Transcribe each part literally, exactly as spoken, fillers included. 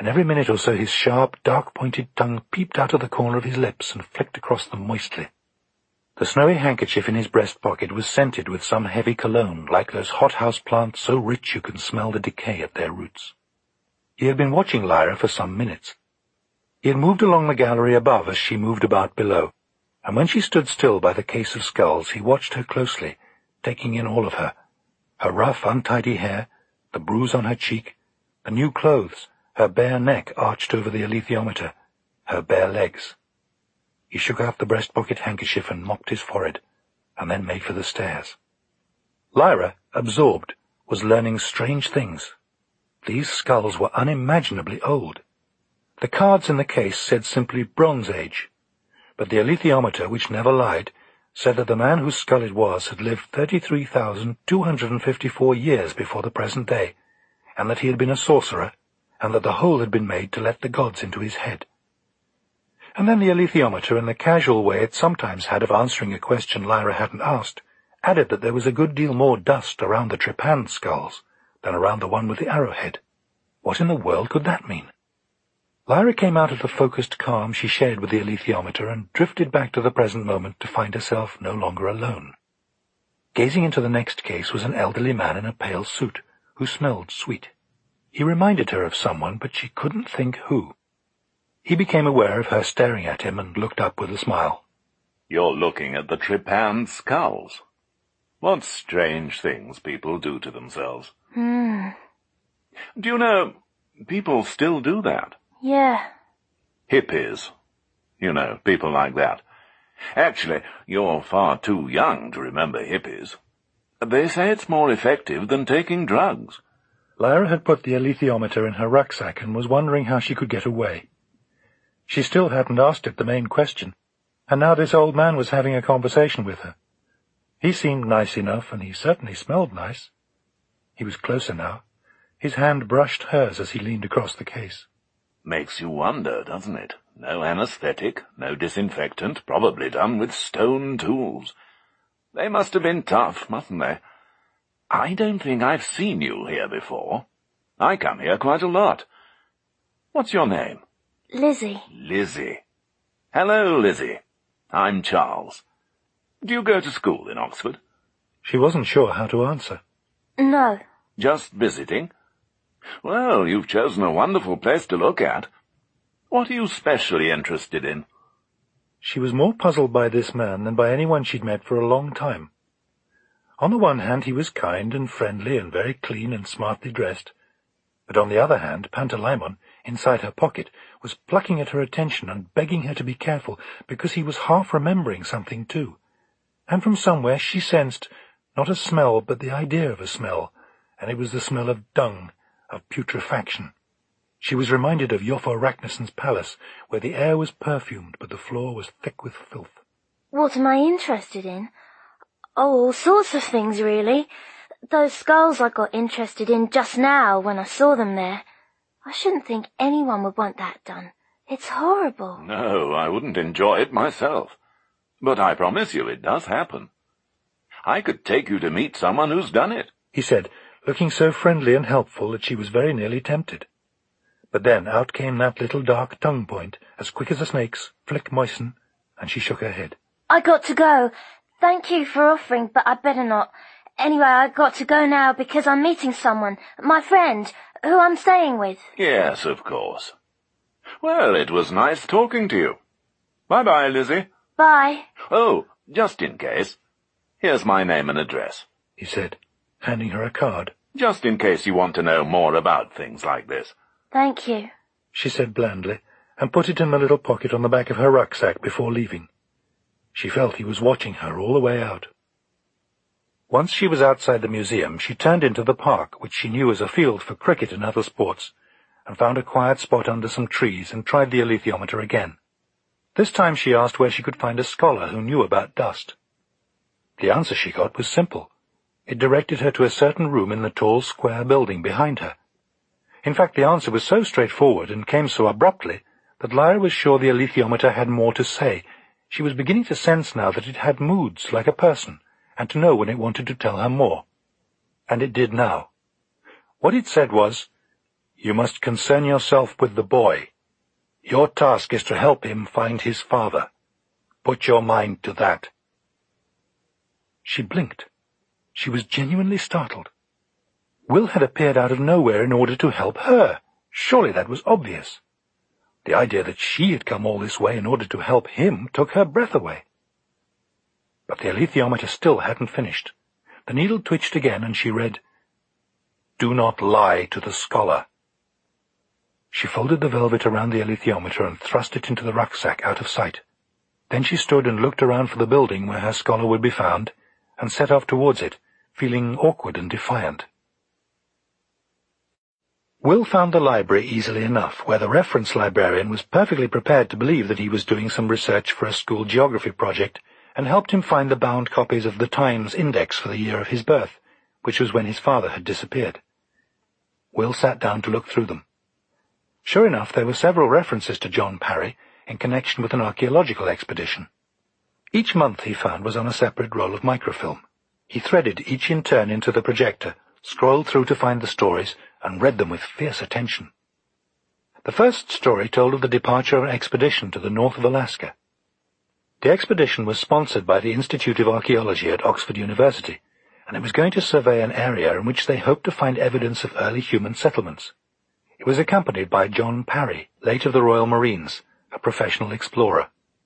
and every minute or so his sharp, dark-pointed tongue peeped out of the corner of his lips and flicked across them moistly. The snowy handkerchief in his breast pocket was scented with some heavy cologne, like those hothouse plants so rich you can smell the decay at their roots. He had been watching Lyra for some minutes. He had moved along the gallery above as she moved about below, and when she stood still by the case of skulls he watched her closely, taking in all of her, her rough, untidy hair, the bruise on her cheek, the new clothes, her bare neck arched over the alethiometer, her bare legs. He shook out the breast-pocket handkerchief and mopped his forehead, and then made for the stairs. Lyra, absorbed, was learning strange things. These skulls were unimaginably old. The cards in the case said simply Bronze Age, but the alethiometer, which never lied, said that the man whose skull it was had lived thirty-three thousand two hundred fifty-four years before the present day, and that he had been a sorcerer, and that the hole had been made to let the gods into his head. And then the alethiometer, in the casual way it sometimes had of answering a question Lyra hadn't asked, added that there was a good deal more dust around the trepanned skulls than around the one with the arrowhead. What in the world could that mean? Lyra came out of the focused calm she shared with the alethiometer and drifted back to the present moment to find herself no longer alone. Gazing into the next case was an elderly man in a pale suit, who smelled sweet. He reminded her of someone, but she couldn't think who. He became aware of her staring at him and looked up with a smile. "You're looking at the trepanned skulls. What strange things people do to themselves." Hmm. Do you know, people still do that. Yeah. Hippies. You know, people like that. Actually, you're far too young to remember hippies. They say it's more effective than taking drugs. Lyra had put the alethiometer in her rucksack and was wondering how she could get away. She still hadn't asked it the main question, and now this old man was having a conversation with her. He seemed nice enough, and he certainly smelled nice. He was closer now. His hand brushed hers as he leaned across the case. Makes you wonder, doesn't it? No anesthetic, no disinfectant, probably done with stone tools. They must have been tough, mustn't they? I don't think I've seen you here before. I come here quite a lot. What's your name? Lizzie. Lizzie. Hello, Lizzie. I'm Charles. Do you go to school in Oxford? She wasn't sure how to answer. No. Just visiting? Well, you've chosen a wonderful place to look at. What are you specially interested in? She was more puzzled by this man than by anyone she'd met for a long time. On the one hand, he was kind and friendly and very clean and smartly dressed, but on the other hand, Pantalaimon, inside her pocket, was plucking at her attention and begging her to be careful, because he was half remembering something too. And from somewhere she sensed, not a smell, but the idea of a smell, and it was the smell of dung, of putrefaction. She was reminded of Iofur Raknison's palace, where the air was perfumed, but the floor was thick with filth. What am I interested in? Oh, all sorts of things, really. Those skulls I got interested in just now when I saw them there. I shouldn't think anyone would want that done. It's horrible. No, I wouldn't enjoy it myself. But I promise you it does happen. I could take you to meet someone who's done it, he said, looking so friendly and helpful that she was very nearly tempted. But then out came that little dark tongue point, as quick as a snake's, flick moisten, and she shook her head. I got to go. Thank you for offering, but I'd better not. Anyway, I got to go now because I'm meeting someone, my friend, who I'm staying with. Yes, of course. Well, it was nice talking to you. Bye-bye, Lizzie. Bye. Oh, just in case. Here's my name and address, he said, handing her a card. Just in case you want to know more about things like this. Thank you, she said blandly, and put it in the little pocket on the back of her rucksack before leaving. She felt he was watching her all the way out. Once she was outside the museum, she turned into the park, which she knew as a field for cricket and other sports, and found a quiet spot under some trees and tried the alethiometer again. This time she asked where she could find a scholar who knew about dust. The answer she got was simple. It directed her to a certain room in the tall square building behind her. In fact, the answer was so straightforward and came so abruptly that Lyra was sure the alethiometer had more to say. She was beginning to sense now that it had moods like a person, and to know when it wanted to tell her more. And it did now. What it said was, You must concern yourself with the boy. Your task is to help him find his father. Put your mind to that." She blinked. She was genuinely startled. Will had appeared out of nowhere in order to help her. Surely that was obvious. The idea that she had come all this way in order to help him took her breath away. But the alethiometer still hadn't finished. The needle twitched again, and she read, "Do not lie to the scholar." She folded the velvet around the alethiometer and thrust it into the rucksack out of sight. Then she stood and looked around for the building where her scholar would be found, and set off towards it, feeling awkward and defiant. Will found the library easily enough, where the reference librarian was perfectly prepared to believe that he was doing some research for a school geography project, and helped him find the bound copies of the Times Index for the year of his birth, which was when his father had disappeared. Will sat down to look through them. Sure enough, there were several references to John Parry in connection with an archaeological expedition. Each month, he found, was on a separate roll of microfilm. He threaded each in turn into the projector, scrolled through to find the stories, and read them with fierce attention. The first story told of the departure of an expedition to the north of Alaska. The expedition was sponsored by the Institute of Archaeology at Oxford University, and it was going to survey an area in which they hoped to find evidence of early human settlements. It was accompanied by John Parry, late of the Royal Marines, a professional explorer.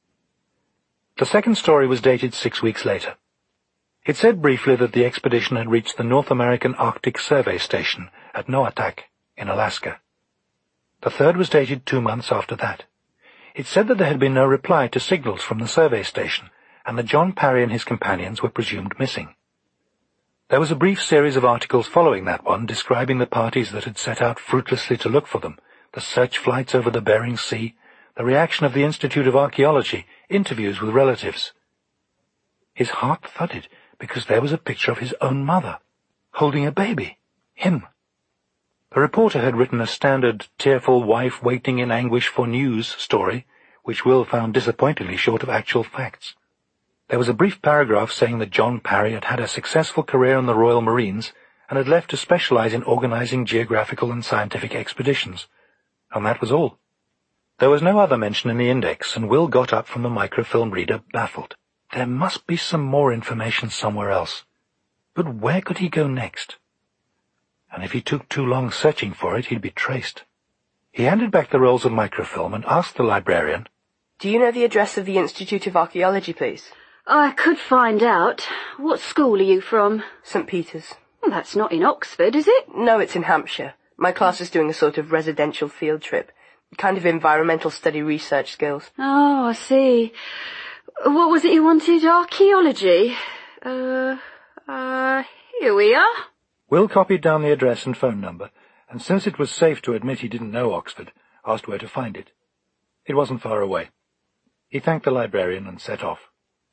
The second story was dated six weeks later. It said briefly that the expedition had reached the North American Arctic Survey Station at Noatak in Alaska. The third was dated two months after that. It said that there had been no reply to signals from the survey station, and that John Parry and his companions were presumed missing. There was a brief series of articles following that one describing the parties that had set out fruitlessly to look for them, the search flights over the Bering Sea, the reaction of the Institute of Archaeology, interviews with relatives. His heart thudded, because there was a picture of his own mother, holding a baby, him. The reporter had written a standard tearful wife waiting in anguish for news story, which Will found disappointingly short of actual facts. There was a brief paragraph saying that John Parry had had a successful career in the Royal Marines and had left to specialize in organizing geographical and scientific expeditions, and that was all. There was no other mention in the index, and Will got up from the microfilm reader, baffled. There must be some more information somewhere else. But where could he go next? And if he took too long searching for it, he'd be traced. He handed back the rolls of microfilm and asked the librarian, "Do you know the address of the Institute of Archaeology, please?" "I could find out. What school are you from?" Saint Peter's. Well, that's not in Oxford, is it? No, it's in Hampshire. My class is doing a sort of residential field trip. Kind of environmental study research skills. Oh, I see. What was it you wanted? Archaeology? Uh, uh, here we are. Will copied down the address and phone number, and since it was safe to admit he didn't know Oxford, asked where to find it. It wasn't far away. He thanked the librarian and set off.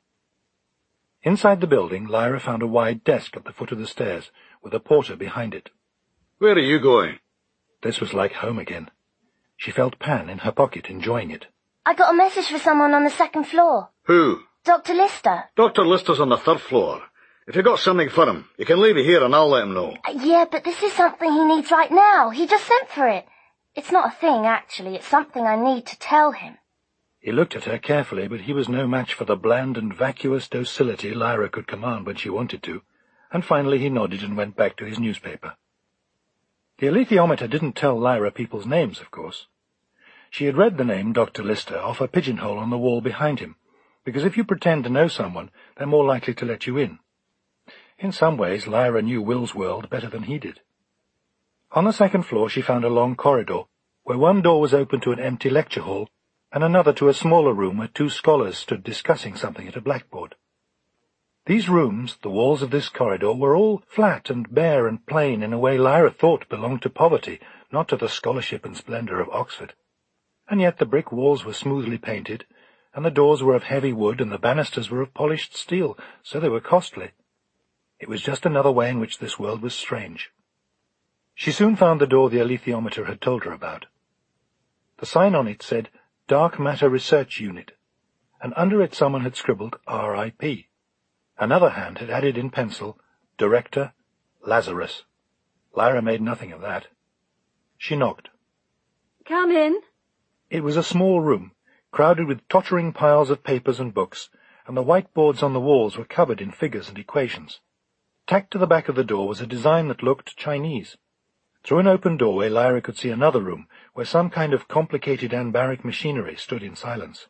Inside the building, Lyra found a wide desk at the foot of the stairs, with a porter behind it. "Where are you going?" This was like home again. She felt Pan in her pocket, enjoying it. I got a message for someone on the second floor. Who? Doctor Lister. Doctor Lister's on the third floor. If you've got something for him, you can leave it here and I'll let him know. Uh, yeah, but this is something he needs right now. He just sent for it. It's not a thing, actually. It's something I need to tell him. He looked at her carefully, but he was no match for the bland and vacuous docility Lyra could command when she wanted to, and finally he nodded and went back to his newspaper. The alethiometer didn't tell Lyra people's names, of course. She had read the name Doctor Lister off a pigeonhole on the wall behind him, because if you pretend to know someone, they're more likely to let you in. In some ways, Lyra knew Will's world better than he did. On the second floor she found a long corridor, where one door was open to an empty lecture hall, and another to a smaller room where two scholars stood discussing something at a blackboard. These rooms, the walls of this corridor, were all flat and bare and plain in a way Lyra thought belonged to poverty, not to the scholarship and splendour of Oxford. And yet the brick walls were smoothly painted, and the doors were of heavy wood, and the banisters were of polished steel, so they were costly. It was just another way in which this world was strange. She soon found the door the alethiometer had told her about. The sign on it said, Dark Matter Research Unit, and under it someone had scribbled R I P Another hand had added in pencil, Director, Lazarus. Lyra made nothing of that. She knocked. Come in. It was a small room, crowded with tottering piles of papers and books, and the whiteboards on the walls were covered in figures and equations. Tacked to the back of the door was a design that looked Chinese. Through an open doorway, Lyra could see another room, where some kind of complicated anbaric machinery stood in silence.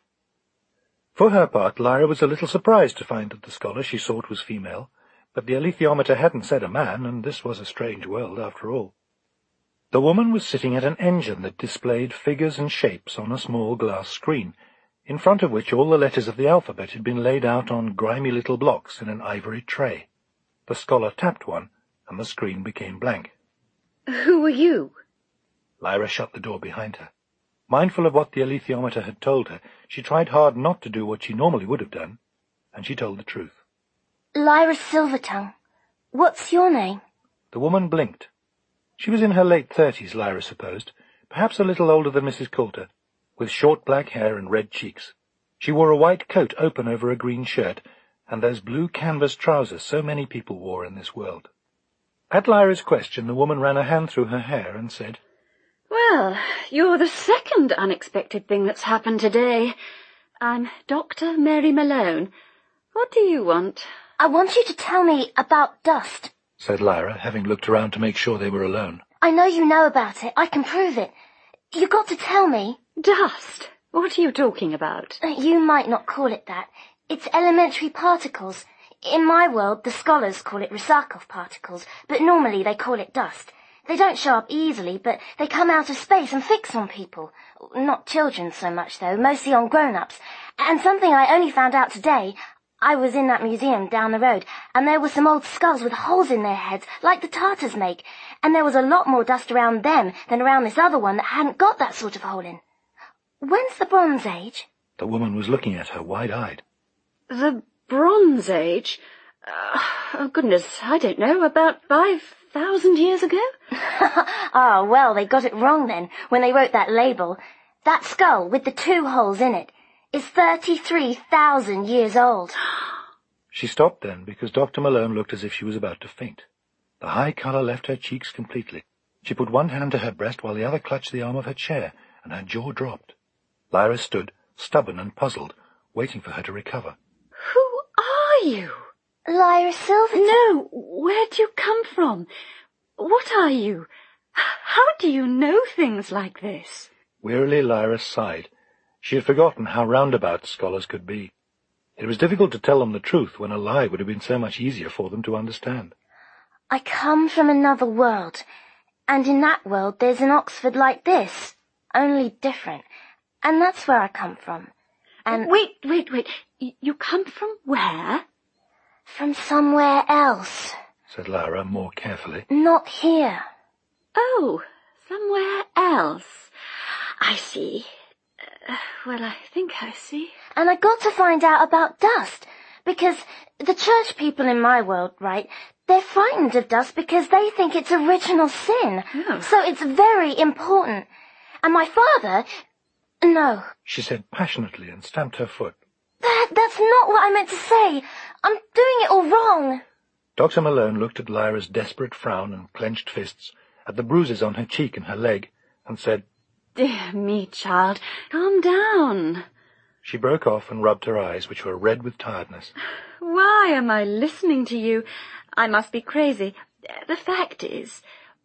For her part, Lyra was a little surprised to find that the scholar she sought was female, but the alethiometer hadn't said a man, and this was a strange world after all. The woman was sitting at an engine that displayed figures and shapes on a small glass screen, in front of which all the letters of the alphabet had been laid out on grimy little blocks in an ivory tray. The scholar tapped one, and the screen became blank. Who are you? Lyra shut the door behind her. Mindful of what the alethiometer had told her, she tried hard not to do what she normally would have done, and she told the truth. Lyra Silvertongue. What's your name? The woman blinked. She was in her late thirties, Lyra supposed, perhaps a little older than Missus Coulter, with short black hair and red cheeks. She wore a white coat open over a green shirt, and those blue canvas trousers so many people wore in this world. At Lyra's question, the woman ran a hand through her hair and said, Well, you're the second unexpected thing that's happened today. I'm Doctor Mary Malone. What do you want? I want you to tell me about dust, said Lyra, having looked around to make sure they were alone. I know you know about it. I can prove it. You've got to tell me. Dust? What are you talking about? You might not call it that. It's elementary particles. In my world, the scholars call it Rysakov particles, but normally they call it dust. They don't show up easily, but they come out of space and fix on people. Not children so much, though, mostly on grown-ups. And something I only found out today, I was in that museum down the road, and there were some old skulls with holes in their heads, like the Tartars make, and there was a lot more dust around them than around this other one that hadn't got that sort of hole in. When's the Bronze Age? The woman was looking at her wide-eyed. The Bronze Age? Uh, oh, goodness, I don't know, about five thousand years ago? Ah, well, they got it wrong then, when they wrote that label. That skull, with the two holes in it, is thirty-three thousand years old. She stopped then, because Doctor Malone looked as if she was about to faint. The high colour left her cheeks completely. She put one hand to her breast while the other clutched the arm of her chair, and her jaw dropped. Lyra stood, stubborn and puzzled, waiting for her to recover. Who are you? Lyra Silvertongue. No, where'd you come from? What are you? How do you know things like this? Wearily Lyra sighed. She had forgotten how roundabout scholars could be. It was difficult to tell them the truth when a lie would have been so much easier for them to understand. I come from another world, and in that world there's an Oxford like this, only different, and that's where I come from. And Wait, wait, wait. Y- you come from where? from somewhere else, said Lyra more carefully. not here. Oh, somewhere else. I see. Uh, well, I think I see. And I got to find out about dust, because the church people in my world, right, they're frightened of dust because they think it's original sin. Oh. So it's very important. And my father... No, She said passionately and stamped her foot. that, that's not what I meant to say. I'm doing it all wrong. Doctor Malone looked at Lyra's desperate frown and clenched fists, at the bruises on her cheek and her leg, and said, Dear me, child, calm down. She broke off and rubbed her eyes, which were red with tiredness. Why am I listening to you? I must be crazy. The fact is,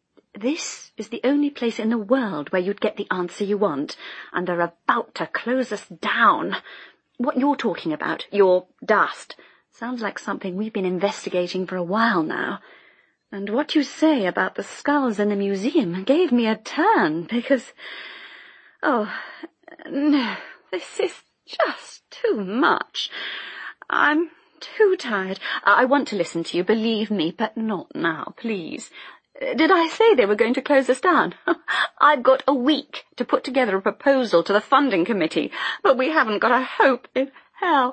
this is the only place in the world where you'd get the answer you want, and they're about to close us down. What you're talking about, your dust, sounds like something we've been investigating for a while now. And what you say about the skulls in the museum gave me a turn, because... Oh, no, this is just too much. I'm too tired. I want to listen to you, believe me, but not now, please. Did I say they were going to close us down? I've got a week to put together a proposal to the funding committee, but we haven't got a hope in hell.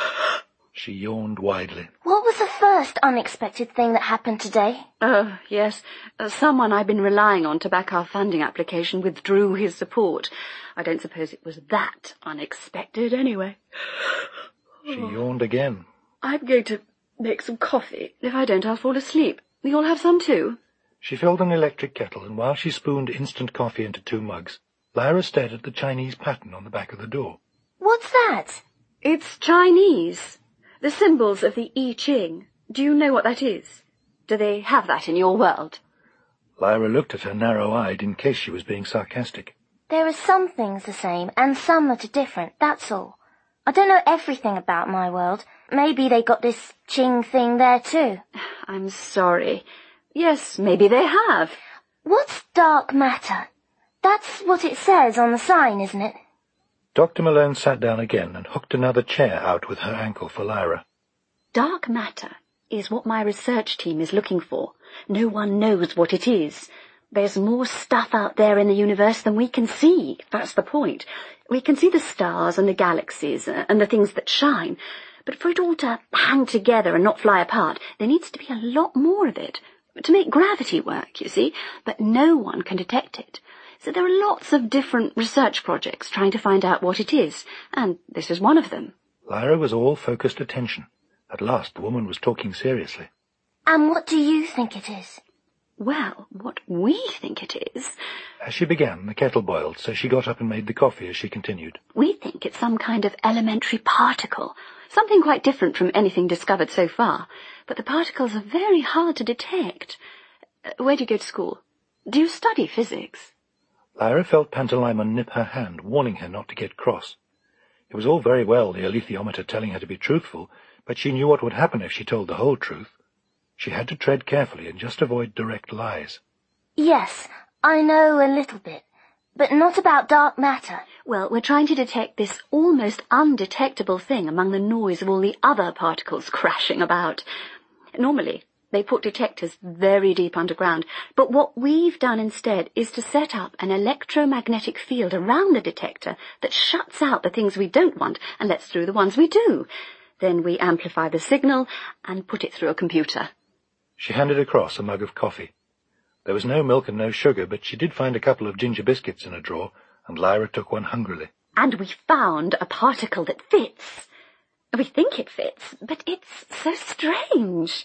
She yawned widely. What was the first unexpected thing that happened today? Oh, yes. Uh, someone I've been relying on to back our funding application withdrew his support. I don't suppose it was that unexpected, anyway. She yawned again. I'm going to make some coffee. If I don't, I'll fall asleep. You'll have some too? She filled an electric kettle, and while she spooned instant coffee into two mugs, Lyra stared at the Chinese pattern on the back of the door. What's that? It's Chinese. The symbols of the I Ching. Do you know what that is? Do they have that in your world? Lyra looked at her narrow-eyed in case she was being sarcastic. There are some things the same, and some that are different, that's all. I don't know everything about my world. Maybe they got this Ching thing there too. I'm sorry. Yes, maybe they have. What's dark matter? That's what it says on the sign, isn't it? Doctor Malone sat down again and hooked another chair out with her ankle for Lyra. Dark matter is what my research team is looking for. No one knows what it is. There's more stuff out there in the universe than we can see. That's the point. We can see the stars and the galaxies and the things that shine. But for it all to hang together and not fly apart, there needs to be a lot more of it. To make gravity work, you see. But no one can detect it. So there are lots of different research projects trying to find out what it is. And this is one of them. Lyra was all focused attention. At last the woman was talking seriously. And what do you think it is? Well, what we think it is... As she began, the kettle boiled, so she got up and made the coffee as she continued. We think it's some kind of elementary particle, something quite different from anything discovered so far. But the particles are very hard to detect. Uh, where do you go to school? Do you study physics? Lyra felt Pantalaimon nip her hand, warning her not to get cross. It was all very well, the alethiometer telling her to be truthful, but she knew what would happen if she told the whole truth. She had to tread carefully and just avoid direct lies. Yes, I know a little bit, but not about dark matter. Well, we're trying to detect this almost undetectable thing among the noise of all the other particles crashing about. Normally, they put detectors very deep underground, but what we've done instead is to set up an electromagnetic field around the detector that shuts out the things we don't want and lets through the ones we do. Then we amplify the signal and put it through a computer. She handed across a mug of coffee. There was no milk and no sugar, but she did find a couple of ginger biscuits in a drawer, and Lyra took one hungrily. And we found a particle that fits. We think it fits, but it's so strange.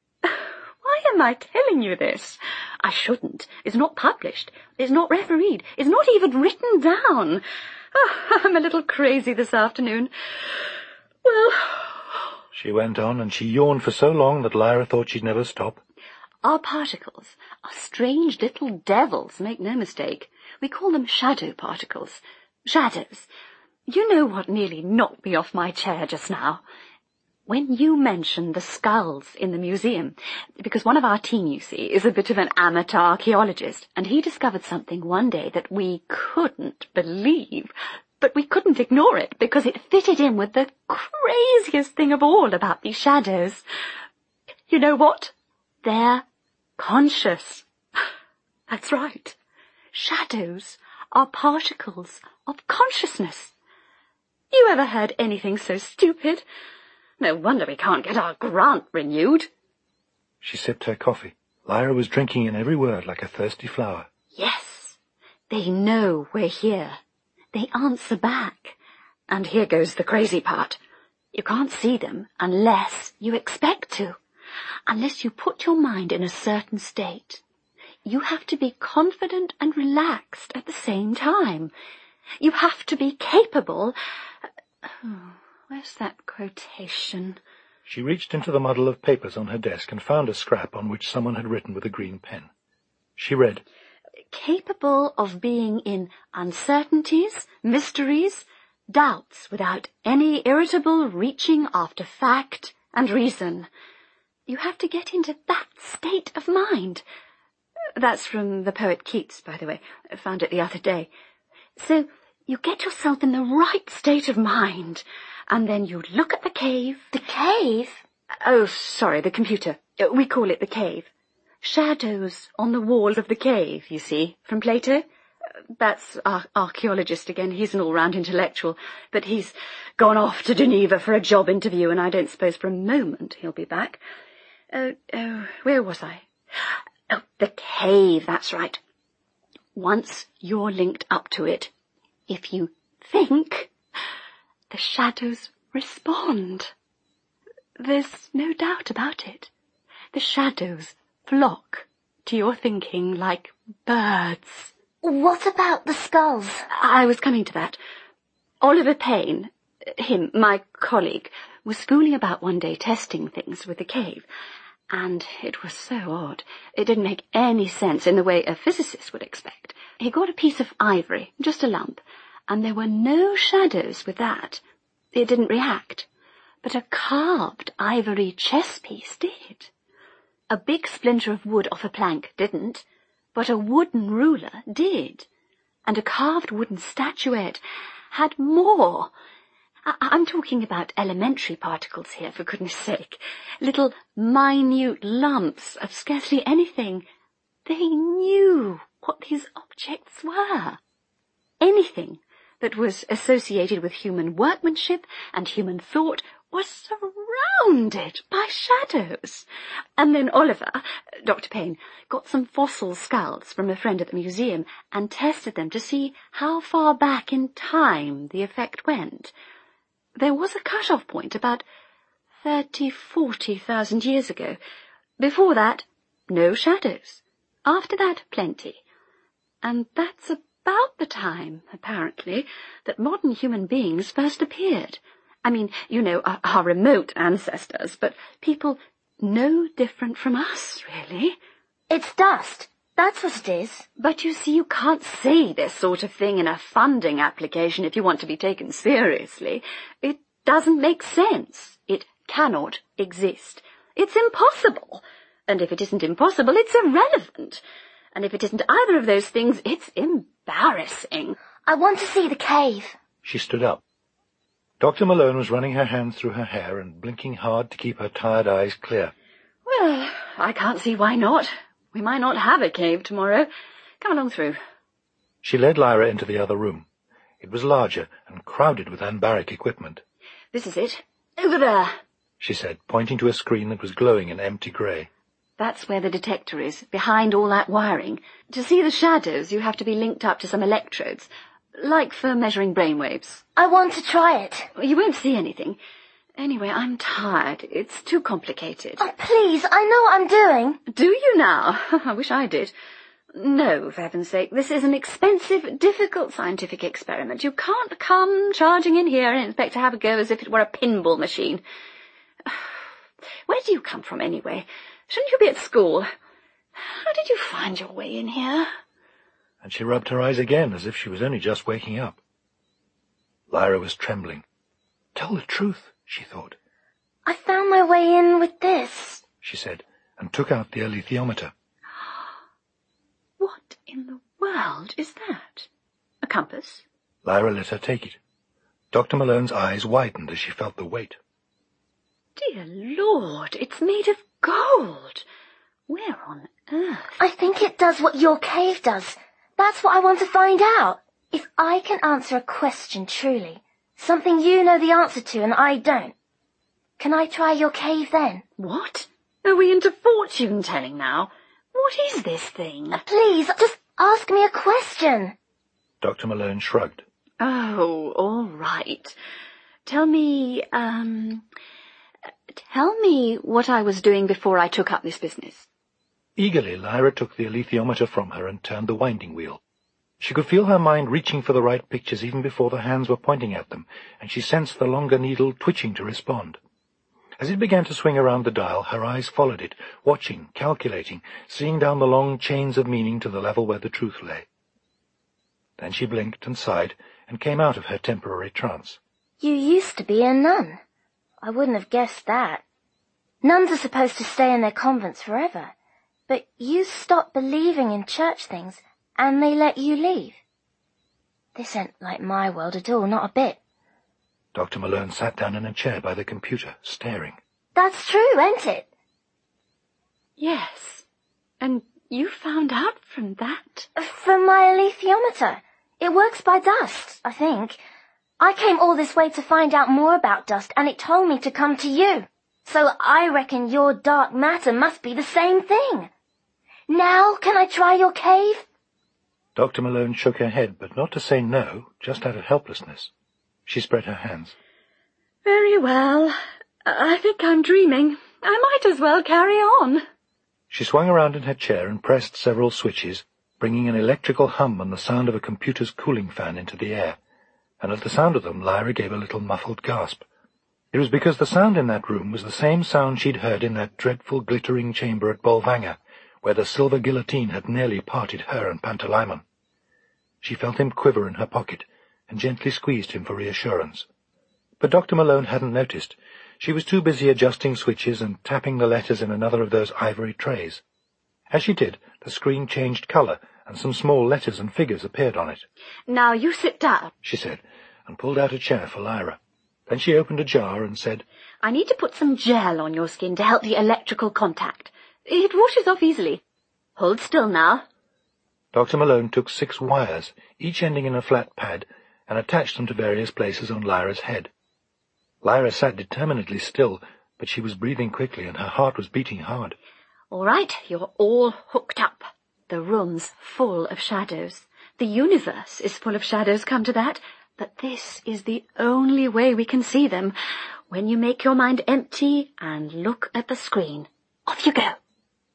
Why am I telling you this? I shouldn't. It's not published. It's not refereed. It's not even written down. Oh, I'm a little crazy this afternoon. Well... She went on, and she yawned for so long that Lyra thought she'd never stop. Our particles are strange little devils, make no mistake. We call them shadow particles. Shadows. You know what nearly knocked me off my chair just now? When you mentioned the skulls in the museum, because one of our team, you see, is a bit of an amateur archaeologist, and he discovered something one day that we couldn't believe. But we couldn't ignore it, because it fitted in with the craziest thing of all about these shadows. You know what? They're conscious. That's right. Shadows are particles of consciousness. You ever heard anything so stupid? No wonder we can't get our grant renewed. She sipped her coffee. Lyra was drinking in every word like a thirsty flower. Yes, they know we're here. They answer back. And here goes the crazy part. You can't see them unless you expect to. Unless you put your mind in a certain state. You have to be confident and relaxed at the same time. You have to be capable... Oh, where's that quotation? She reached into the muddle of papers on her desk and found a scrap on which someone had written with a green pen. She read, Capable of being in uncertainties, mysteries, doubts without any irritable reaching after fact and reason. You have to get into that state of mind. That's from the poet Keats, by the way. I found it the other day. So you get yourself in the right state of mind, and then you look at the cave. The cave? Oh, sorry, the computer. We call it the cave. Shadows on the wall of the cave, you see, from Plato. That's our archaeologist again. He's an all-round intellectual, but he's gone off to Geneva for a job interview, and I don't suppose for a moment he'll be back. Oh, oh, where was I? Oh, the cave, that's right. Once you're linked up to it, if you think, the shadows respond. There's no doubt about it. The shadows flock to your thinking like birds. What about the skulls? I was coming to that. Oliver Payne, him, my colleague, was fooling about one day testing things with the cave. And it was so odd. It didn't make any sense in the way a physicist would expect. He got a piece of ivory, just a lump, and there were no shadows with that. It didn't react. But a carved ivory chess piece did. A big splinter of wood off a plank didn't, but a wooden ruler did. And a carved wooden statuette had more. I- I'm talking about elementary particles here, for goodness sake. Little minute lumps of scarcely anything. They knew what these objects were. Anything that was associated with human workmanship and human thought was surrounded by shadows. And then Oliver, Doctor Payne, got some fossil skulls from a friend at the museum and tested them to see how far back in time the effect went. There was a cut-off point about thirty, forty thousand years ago. Before that, no shadows. After that, plenty. And that's about the time, apparently, that modern human beings first appeared. I mean, you know, our, our remote ancestors, but people no different from us, really. It's dust. That's what it is. But you see, you can't say this sort of thing in a funding application if you want to be taken seriously. It doesn't make sense. It cannot exist. It's impossible. And if it isn't impossible, it's irrelevant. And if it isn't either of those things, it's embarrassing. I want to see the cave. She stood up. Doctor Malone was running her hands through her hair and blinking hard to keep her tired eyes clear. Well, I can't see why not. We might not have a cave tomorrow. Come along through. She led Lyra into the other room. It was larger and crowded with anbaric equipment. This is it. Over there, she said, pointing to a screen that was glowing in empty grey. That's where the detector is, behind all that wiring. To see the shadows, you have to be linked up to some electrodes, like for measuring brainwaves. I want to try it. You won't see anything. Anyway, I'm tired. It's too complicated. Oh, please, I know what I'm doing. Do you now? I wish I did. No, for heaven's sake, this is an expensive, difficult scientific experiment. You can't come charging in here and expect to have a go as if it were a pinball machine. Where do you come from, anyway? Shouldn't you be at school? How did you find your way in here? And she rubbed her eyes again, as if she was only just waking up. Lyra was trembling. Tell the truth, she thought. I found my way in with this, she said, and took out the alethiometer. What in the world is that? A compass? Lyra let her take it. Doctor Malone's eyes widened as she felt the weight. Dear Lord, it's made of gold. Where on earth? I think it does what your cave does. That's what I want to find out. If I can answer a question truly, something you know the answer to and I don't, can I try your cave then? What? Are we into fortune-telling now? What is this thing? Please, just ask me a question. Doctor Malone shrugged. Oh, all right. Tell me, um... Tell me what I was doing before I took up this business. Eagerly, Lyra took the alethiometer from her and turned the winding wheel. She could feel her mind reaching for the right pictures even before the hands were pointing at them, and she sensed the longer needle twitching to respond. As it began to swing around the dial, her eyes followed it, watching, calculating, seeing down the long chains of meaning to the level where the truth lay. Then she blinked and sighed and came out of her temporary trance. You used to be a nun. I wouldn't have guessed that. Nuns are supposed to stay in their convents forever, but you stopped believing in church things and they let you leave. This ain't like my world at all, not a bit. Doctor Malone sat down in a chair by the computer, staring. That's true, ain't it? Yes. And you found out from that? From my alethiometer. It works by dust, I think. I came all this way to find out more about dust, and it told me to come to you. So I reckon your dark matter must be the same thing. Now can I try your cave? Doctor Malone shook her head, but not to say no, just out of helplessness. She spread her hands. Very well. I think I'm dreaming. I might as well carry on. She swung around in her chair and pressed several switches, bringing an electrical hum and the sound of a computer's cooling fan into the air, and at the sound of them Lyra gave a little muffled gasp. It was because the sound in that room was the same sound she'd heard in that dreadful glittering chamber at Bolvangar, where the silver guillotine had nearly parted her and Pantalaimon. She felt him quiver in her pocket, and gently squeezed him for reassurance. But Doctor Malone hadn't noticed. She was too busy adjusting switches and tapping the letters in another of those ivory trays. As she did, the screen changed colour, and some small letters and figures appeared on it. "Now you sit down," she said, and pulled out a chair for Lyra. Then she opened a jar and said, "I need to put some gel on your skin to help the electrical contact. It washes off easily. Hold still now." Doctor Malone took six wires, each ending in a flat pad, and attached them to various places on Lyra's head. Lyra sat determinedly still, but she was breathing quickly and her heart was beating hard. "All right, you're all hooked up. The room's full of shadows. The universe is full of shadows, come to that. But this is the only way we can see them. When you make your mind empty and look at the screen. Off you go."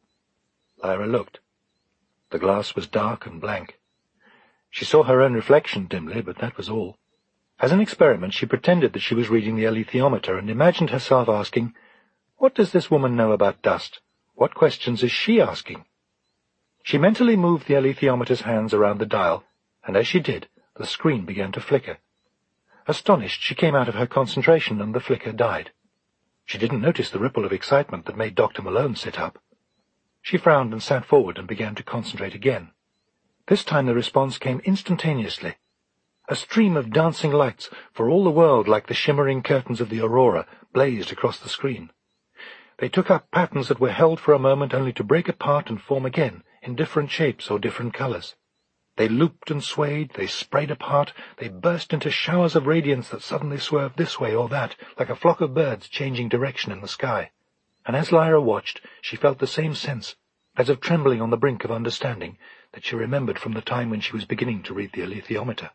Lyra looked. The glass was dark and blank. She saw her own reflection dimly, but that was all. As an experiment, she pretended that she was reading the alethiometer and imagined herself asking, "What does this woman know about dust? What questions is she asking?" She mentally moved the alethiometer's hands around the dial, and as she did, the screen began to flicker. Astonished, she came out of her concentration, and the flicker died. She didn't notice the ripple of excitement that made Doctor Malone sit up. She frowned and sat forward and began to concentrate again. This time the response came instantaneously. A stream of dancing lights, for all the world like the shimmering curtains of the aurora, blazed across the screen. They took up patterns that were held for a moment only to break apart and form again, in different shapes or different colours. They looped and swayed, they sprayed apart, they burst into showers of radiance that suddenly swerved this way or that, like a flock of birds changing direction in the sky. And as Lyra watched, she felt the same sense, as of trembling on the brink of understanding, that she remembered from the time when she was beginning to read the alethiometer.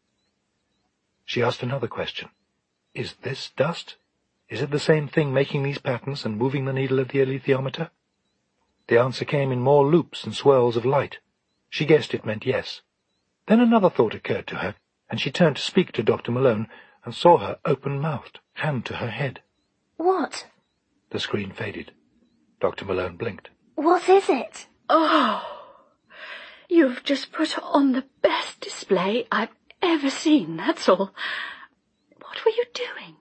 She asked another question. Is this dust? Is it the same thing making these patterns and moving the needle of the alethiometer? The answer came in more loops and swirls of light. She guessed it meant yes. Then another thought occurred to her, and she turned to speak to Doctor Malone, and saw her open-mouthed, hand to her head. "What?" The screen faded. Doctor Malone blinked. "What is it?" "Oh, you've just put on the best display I've ever seen, that's all. What were you doing?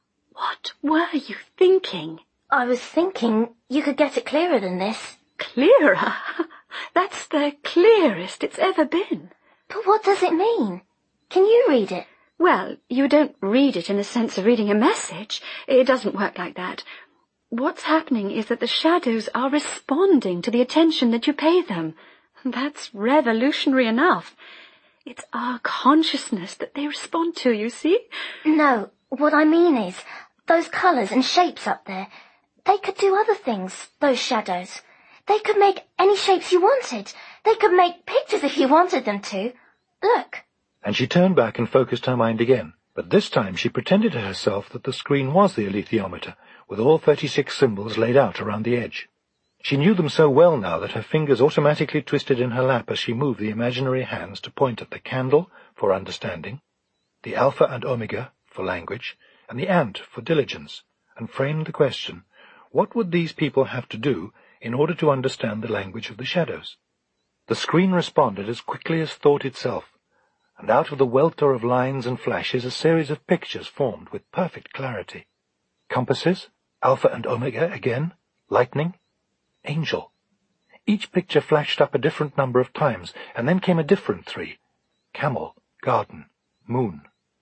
What were you thinking?" "I was thinking you could get it clearer than this." "Clearer? That's the clearest it's ever been." "But what does it mean? Can you read it?" "Well, you don't read it in the sense of reading a message. It doesn't work like that. What's happening is that the shadows are responding to the attention that you pay them. That's revolutionary enough. It's our consciousness that they respond to, you see?" "No, what I mean is, those colours and shapes up there, they could do other things, those shadows. They could make any shapes you wanted. They could make pictures if you wanted them to. Look." And she turned back and focused her mind again, but this time she pretended to herself that the screen was the alethiometer, with all thirty-six symbols laid out around the edge. She knew them so well now that her fingers automatically twisted in her lap as she moved the imaginary hands to point at the candle, for understanding, the alpha and omega, for language, and the ant, for diligence, and framed the question, what would these people have to do in order to understand the language of the shadows? The screen responded as quickly as thought itself, and out of the welter of lines and flashes a series of pictures formed with perfect clarity. Compasses, alpha and omega again, lightning, angel. Each picture flashed up a different number of times, and then came a different three, camel, garden, moon.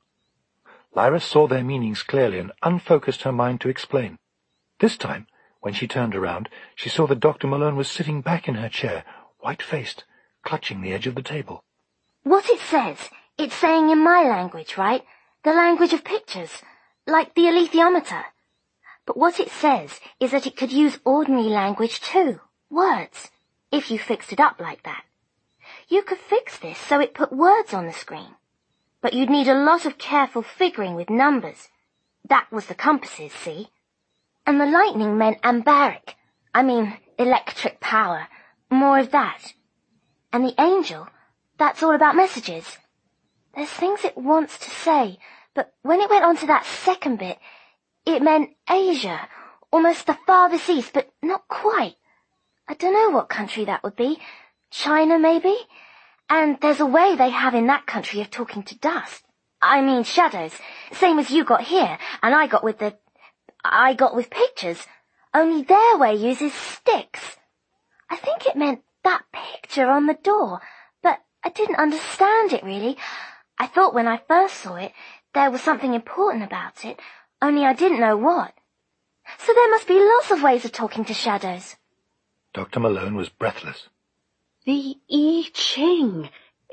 Lyra saw their meanings clearly and unfocused her mind to explain. This time, when she turned around, she saw that Doctor Malone was sitting back in her chair, white-faced, clutching the edge of the table. "What it says, it's saying in my language, right? The language of pictures, like the alethiometer. But what it says is that it could use ordinary language too, words, if you fixed it up like that. You could fix this so it put words on the screen. But you'd need a lot of careful figuring with numbers. That was the compasses, see? And the lightning meant ambaric, I mean, electric power. More of that. And the angel, that's all about messages. There's things it wants to say, but when it went on to that second bit, it meant Asia, almost the farthest east, but not quite. I don't know what country that would be. China, maybe? And there's a way they have in that country of talking to dust. I mean shadows, same as you got here, and I got with the... I got with pictures, only their way uses sticks. I think it meant that picture on the door, but I didn't understand it really. I thought when I first saw it, there was something important about it, only I didn't know what. So there must be lots of ways of talking to shadows. Doctor Malone was breathless. The I Ching.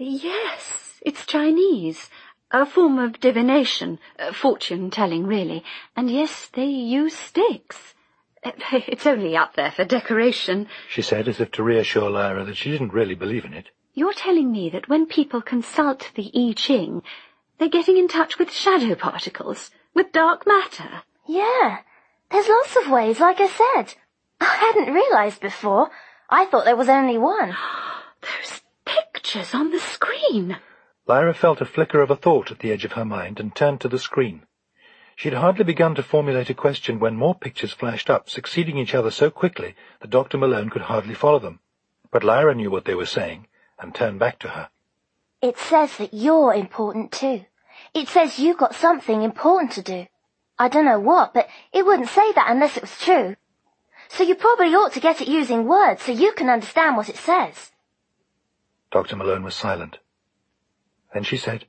Yes, it's Chinese. A form of divination, uh, fortune-telling, really. And yes, they use sticks. It's only up there for decoration, she said, as if to reassure Lyra that she didn't really believe in it. You're telling me that when people consult the I Ching, they're getting in touch with shadow particles, with dark matter? Yeah, there's lots of ways, like I said. I hadn't realized before. I thought there was only one. Those pictures on the screen. Lyra felt a flicker of a thought at the edge of her mind and turned to the screen. She had hardly begun to formulate a question when more pictures flashed up, succeeding each other so quickly that Doctor Malone could hardly follow them. But Lyra knew what they were saying, and turned back to her. It says that you're important too. It says you got something important to do. I don't know what, but it wouldn't say that unless it was true. So you probably ought to get it using words so you can understand what it says. Doctor Malone was silent. Then she said,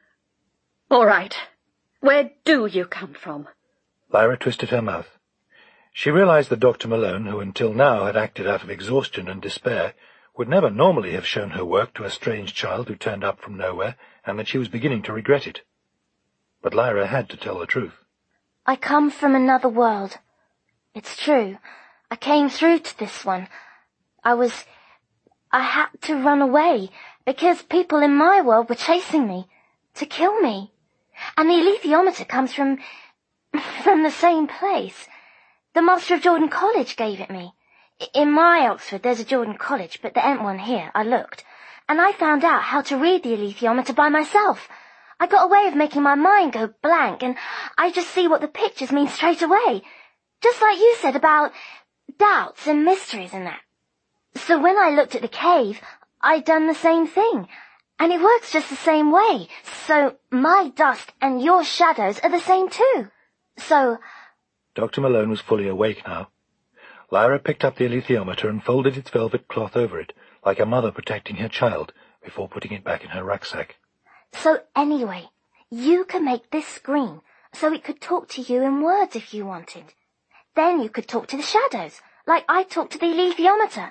All right. Where do you come from? Lyra twisted her mouth. She realized that Doctor Malone, who until now had acted out of exhaustion and despair, would never normally have shown her work to a strange child who turned up from nowhere, and that she was beginning to regret it. But Lyra had to tell the truth. I come from another world. It's true. I came through to this one. I was... I had to run away, because people in my world were chasing me, to kill me. And the alethiometer comes from... from the same place. The master of Jordan College gave it me. In my Oxford there's a Jordan College, but there ain't one here. I looked. And I found out how to read the alethiometer by myself. I got a way of making my mind go blank, and I just see what the pictures mean straight away. Just like you said about doubts and mysteries and that. So when I looked at the cave, I done the same thing. And it works just the same way. So my dust and your shadows are the same too. So... Doctor Malone was fully awake now. Lyra picked up the alethiometer and folded its velvet cloth over it, like a mother protecting her child, before putting it back in her rucksack. So anyway, you can make this screen so it could talk to you in words if you wanted. Then you could talk to the shadows, like I talked to the alethiometer.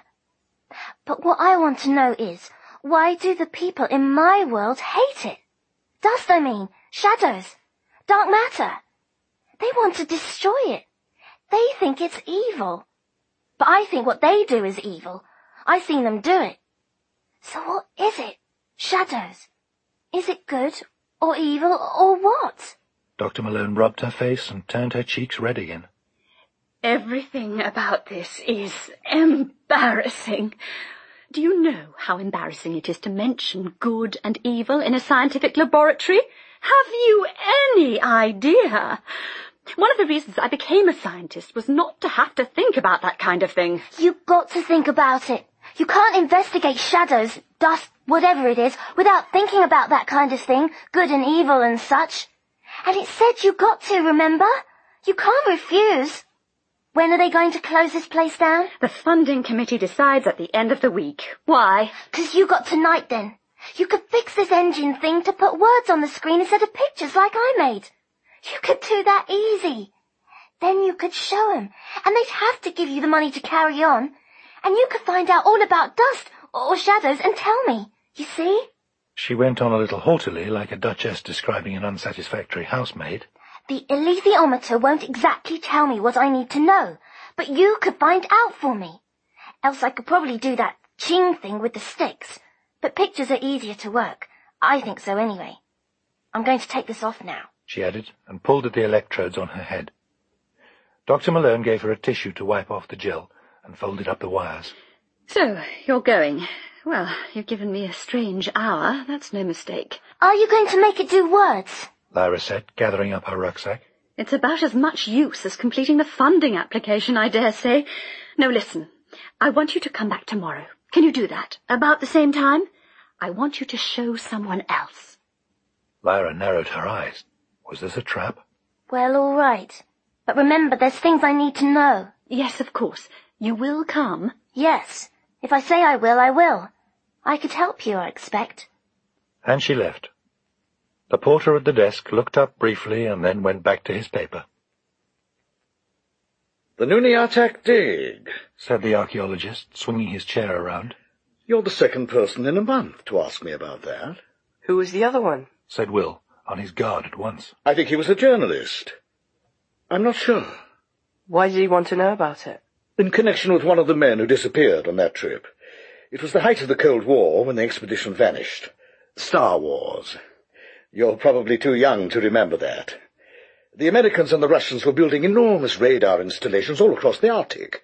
But what I want to know is, why do the people in my world hate it? Dust, I mean, shadows, dark matter. They want to destroy it. They think it's evil. But I think what they do is evil. I've seen them do it. So what is it? Shadows. Is it good or evil or what? Doctor Malone rubbed her face and turned her cheeks red again. Everything about this is embarrassing. Do you know how embarrassing it is to mention good and evil in a scientific laboratory? Have you any idea? One of the reasons I became a scientist was not to have to think about that kind of thing. You've got to think about it. You can't investigate shadows, dust, whatever it is, without thinking about that kind of thing, good and evil and such. And it said you got to, remember? You can't refuse. When are they going to close this place down? The funding committee decides at the end of the week. Why? 'Cause you got tonight then. You could fix this engine thing to put words on the screen instead of pictures like I made. You could do that easy. Then you could show 'em, and they'd have to give you the money to carry on. And you could find out all about dust or shadows and tell me. You see? She went on a little haughtily, like a duchess describing an unsatisfactory housemaid. The alethiometer won't exactly tell me what I need to know, but you could find out for me. Else I could probably do that Ching thing with the sticks. But pictures are easier to work. I think so anyway. I'm going to take this off now, she added, and pulled at the electrodes on her head. Doctor Malone gave her a tissue to wipe off the gel, and folded up the wires. So, you're going. Well, you've given me a strange hour, that's no mistake. Are you going to make it do words? Lyra said, gathering up her rucksack. It's about as much use as completing the funding application, I dare say. No, listen. I want you to come back tomorrow. Can you do that? About the same time? I want you to show someone else. Lyra narrowed her eyes. Was this a trap? Well, all right. But remember, there's things I need to know. Yes, of course. You will come? Yes. If I say I will, I will. I could help you, I expect. And she left. The porter at the desk looked up briefly and then went back to his paper. The Nuniatak dig, said the archaeologist, swinging his chair around. You're the second person in a month to ask me about that. Who was the other one? Said Will, on his guard at once. I think he was a journalist. I'm not sure. Why did he want to know about it? In connection with one of the men who disappeared on that trip. It was the height of the Cold War when the expedition vanished. Star Wars. You're probably too young to remember that. The Americans and the Russians were building enormous radar installations all across the Arctic.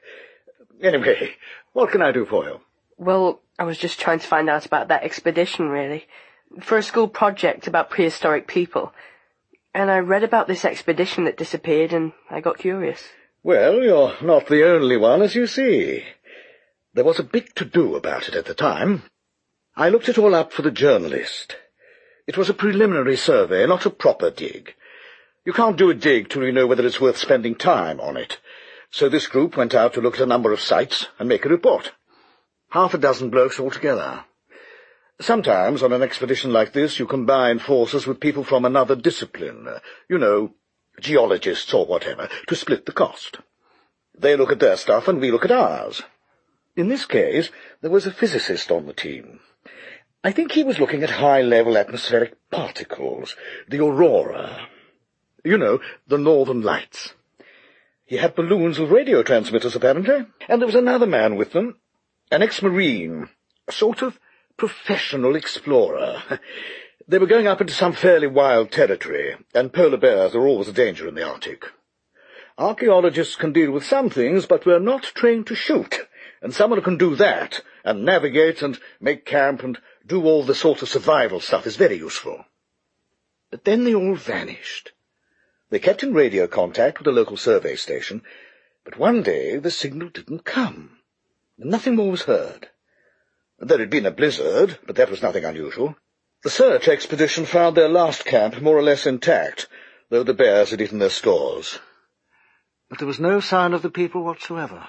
Anyway, what can I do for you? Well, I was just trying to find out about that expedition, really. For a school project about prehistoric people. And I read about this expedition that disappeared, and I got curious. Well, you're not the only one, as you see. There was a big to-do about it at the time. I looked it all up for the journalist. It was a preliminary survey, not a proper dig. You can't do a dig till you know whether it's worth spending time on it. So this group went out to look at a number of sites and make a report. Half a dozen blokes altogether. Sometimes on an expedition like this you combine forces with people from another discipline, uh, you know, geologists or whatever, to split the cost. They look at their stuff and we look at ours. In this case, there was a physicist on the team. I think he was looking at high-level atmospheric particles, the aurora. You know, the northern lights. He had balloons with radio transmitters, apparently, and there was another man with them, an ex-marine, a sort of professional explorer. They were going up into some fairly wild territory, and polar bears are always a danger in the Arctic. Archaeologists can deal with some things, but we're not trained to shoot, and someone who can do that, and navigate and make camp and do all the sort of survival stuff is very useful. But then they all vanished. They kept in radio contact with the local survey station, but one day the signal didn't come, and nothing more was heard. There had been a blizzard, but that was nothing unusual. The search expedition found their last camp more or less intact, though the bears had eaten their stores. But there was no sign of the people whatsoever.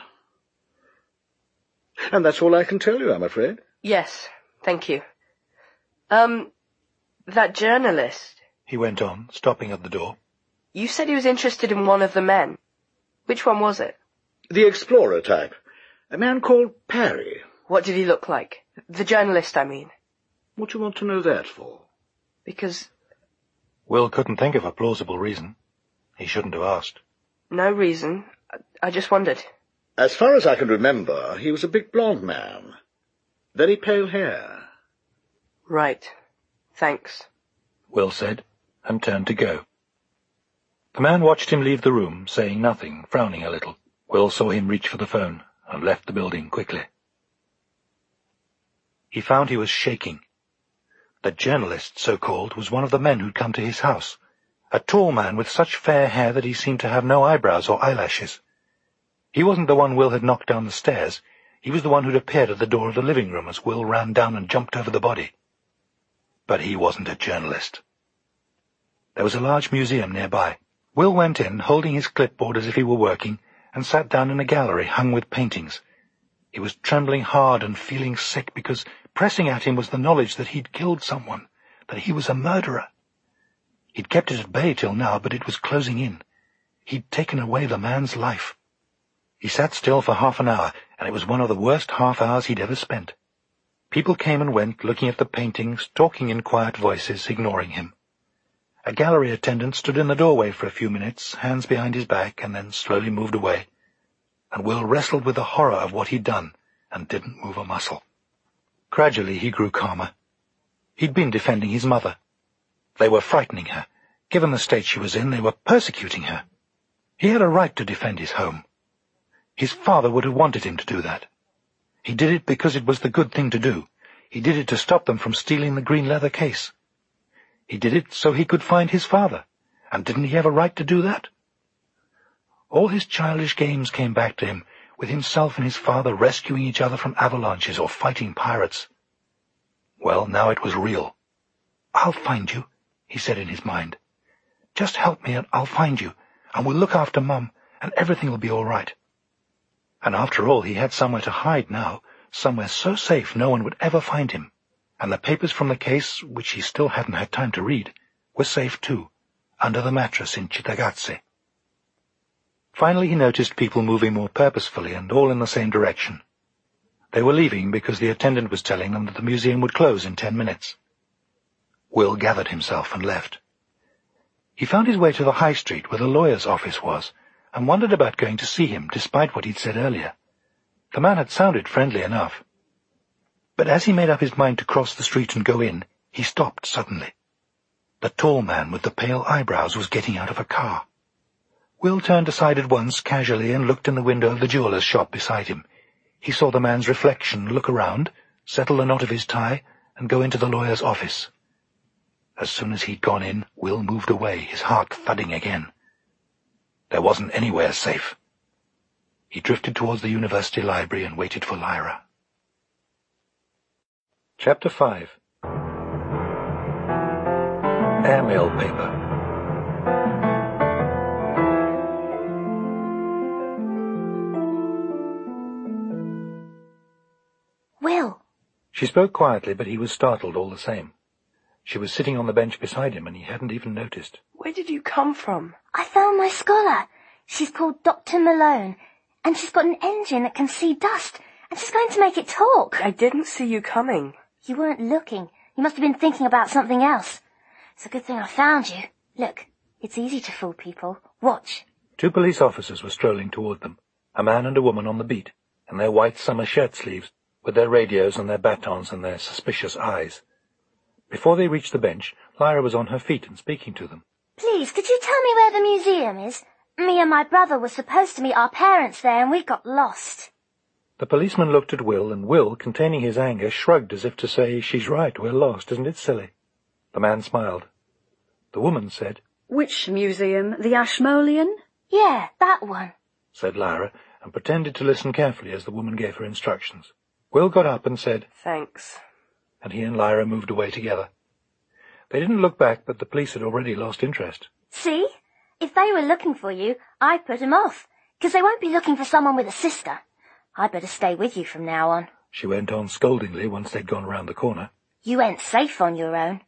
And that's all I can tell you, I'm afraid. Yes, thank you. Um, that journalist, he went on, stopping at the door. You said he was interested in one of the men. Which one was it? The explorer type. A man called Parry. What did he look like? The journalist, I mean. What do you want to know that for? Because... Will couldn't think of a plausible reason. He shouldn't have asked. No reason. I, I just wondered. As far as I can remember, he was a big blond man. Very pale hair. Right. Thanks. Will said, and turned to go. The man watched him leave the room, saying nothing, frowning a little. Will saw him reach for the phone, and left the building quickly. He found he was shaking. The journalist, so-called, was one of the men who'd come to his house, a tall man with such fair hair that he seemed to have no eyebrows or eyelashes. He wasn't the one Will had knocked down the stairs. He was the one who'd appeared at the door of the living room as Will ran down and jumped over the body. But he wasn't a journalist. There was a large museum nearby. Will went in, holding his clipboard as if he were working, and sat down in a gallery hung with paintings. He was trembling hard and feeling sick because pressing at him was the knowledge that he'd killed someone, that he was a murderer. He'd kept it at bay till now, but it was closing in. He'd taken away the man's life. He sat still for half an hour, and it was one of the worst half hours he'd ever spent. People came and went, looking at the paintings, talking in quiet voices, ignoring him. A gallery attendant stood in the doorway for a few minutes, hands behind his back, and then slowly moved away. And Will wrestled with the horror of what he'd done, and didn't move a muscle. Gradually he grew calmer. He'd been defending his mother. They were frightening her. Given the state she was in, they were persecuting her. He had a right to defend his home. His father would have wanted him to do that. He did it because it was the good thing to do. He did it to stop them from stealing the green leather case. He did it so he could find his father, and didn't he have a right to do that? All his childish games came back to him, with himself and his father rescuing each other from avalanches or fighting pirates. Well, now it was real. "I'll find you," he said in his mind. "Just help me and I'll find you, and we'll look after Mum, and everything will be all right." And after all, he had somewhere to hide now, somewhere so safe no one would ever find him. And the papers from the case, which he still hadn't had time to read, were safe too, under the mattress in Cittagazze. Finally he noticed people moving more purposefully and all in the same direction. They were leaving because the attendant was telling them that the museum would close in ten minutes. Will gathered himself and left. He found his way to the high street where the lawyer's office was, and wondered about going to see him, despite what he'd said earlier. The man had sounded friendly enough. But as he made up his mind to cross the street and go in, he stopped suddenly. The tall man with the pale eyebrows was getting out of a car. Will turned aside at once, casually, and looked in the window of the jeweller's shop beside him. He saw the man's reflection look around, settle the knot of his tie, and go into the lawyer's office. As soon as he'd gone in, Will moved away, his heart thudding again. There wasn't anywhere safe. He drifted towards the university library and waited for Lyra. Chapter five. Airmail paper. Will! She spoke quietly, but he was startled all the same. She was sitting on the bench beside him, and he hadn't even noticed. Where did you come from? I found my scholar. She's called Doctor Malone, and she's got an engine that can see dust, and she's going to make it talk. I didn't see you coming. You weren't looking. You must have been thinking about something else. It's a good thing I found you. Look, it's easy to fool people. Watch. Two police officers were strolling toward them, a man and a woman on the beat, in their white summer shirt sleeves, with their radios and their batons and their suspicious eyes. Before they reached the bench, Lyra was on her feet and speaking to them. Please, could you tell me where the museum is? Me and my brother were supposed to meet our parents there, and we got lost. The policeman looked at Will, and Will, containing his anger, shrugged as if to say, "She's right, we're lost, isn't it silly?" The man smiled. The woman said, "Which museum? The Ashmolean?" Yeah, that one, said Lyra, and pretended to listen carefully as the woman gave her instructions. Will got up and said, Thanks. And he and Lyra moved away together. They didn't look back, but the police had already lost interest. See? If they were looking for you, I'd put 'em off, 'cause they won't be looking for someone with a sister. I'd better stay with you from now on. She went on scoldingly once they'd gone round the corner. You ain't safe on your own.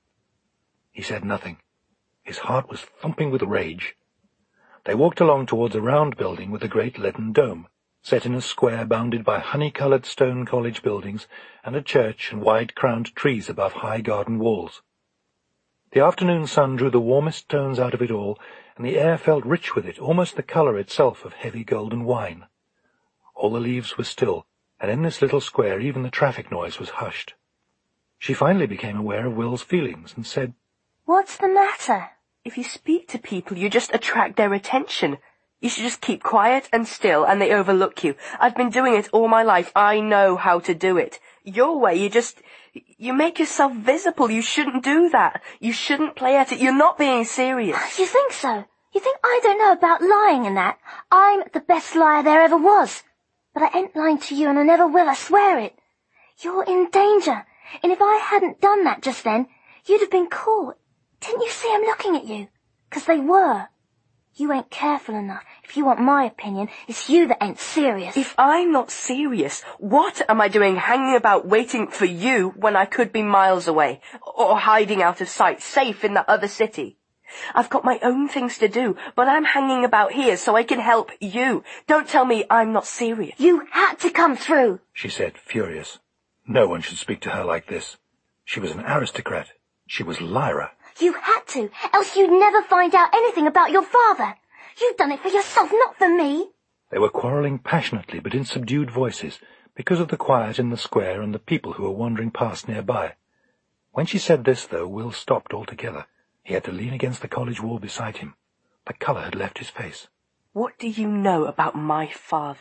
He said nothing. His heart was thumping with rage. They walked along towards a round building with a great leaden dome, set in a square bounded by honey-coloured stone college buildings and a church and wide-crowned trees above high garden walls. The afternoon sun drew the warmest tones out of it all, and the air felt rich with it, almost the colour itself of heavy golden wine. All the leaves were still, and in this little square even the traffic noise was hushed. She finally became aware of Will's feelings and said, What's the matter? If you speak to people, you just attract their attention. You should just keep quiet and still, and they overlook you. I've been doing it all my life. I know how to do it. Your way, you just... You make yourself visible. You shouldn't do that. You shouldn't play at it. You're not being serious. You think so? You think I don't know about lying and that? I'm the best liar there ever was. But I ain't lying to you, and I never will, I swear it. You're in danger, and if I hadn't done that just then, you'd have been caught. Didn't you see 'em looking at you? 'Cause they were. You ain't careful enough. If you want my opinion, it's you that ain't serious. If I'm not serious, what am I doing hanging about waiting for you when I could be miles away, or hiding out of sight, safe in that other city? I've got my own things to do, but I'm hanging about here so I can help you. Don't tell me I'm not serious. You had to come through, she said, furious. No one should speak to her like this. She was an aristocrat. She was Lyra. You had to, else you'd never find out anything about your father. You've done it for yourself, not for me. They were quarrelling passionately, but in subdued voices, because of the quiet in the square and the people who were wandering past nearby. When she said this, though, Will stopped altogether. He had to lean against the college wall beside him. The colour had left his face. What do you know about my father?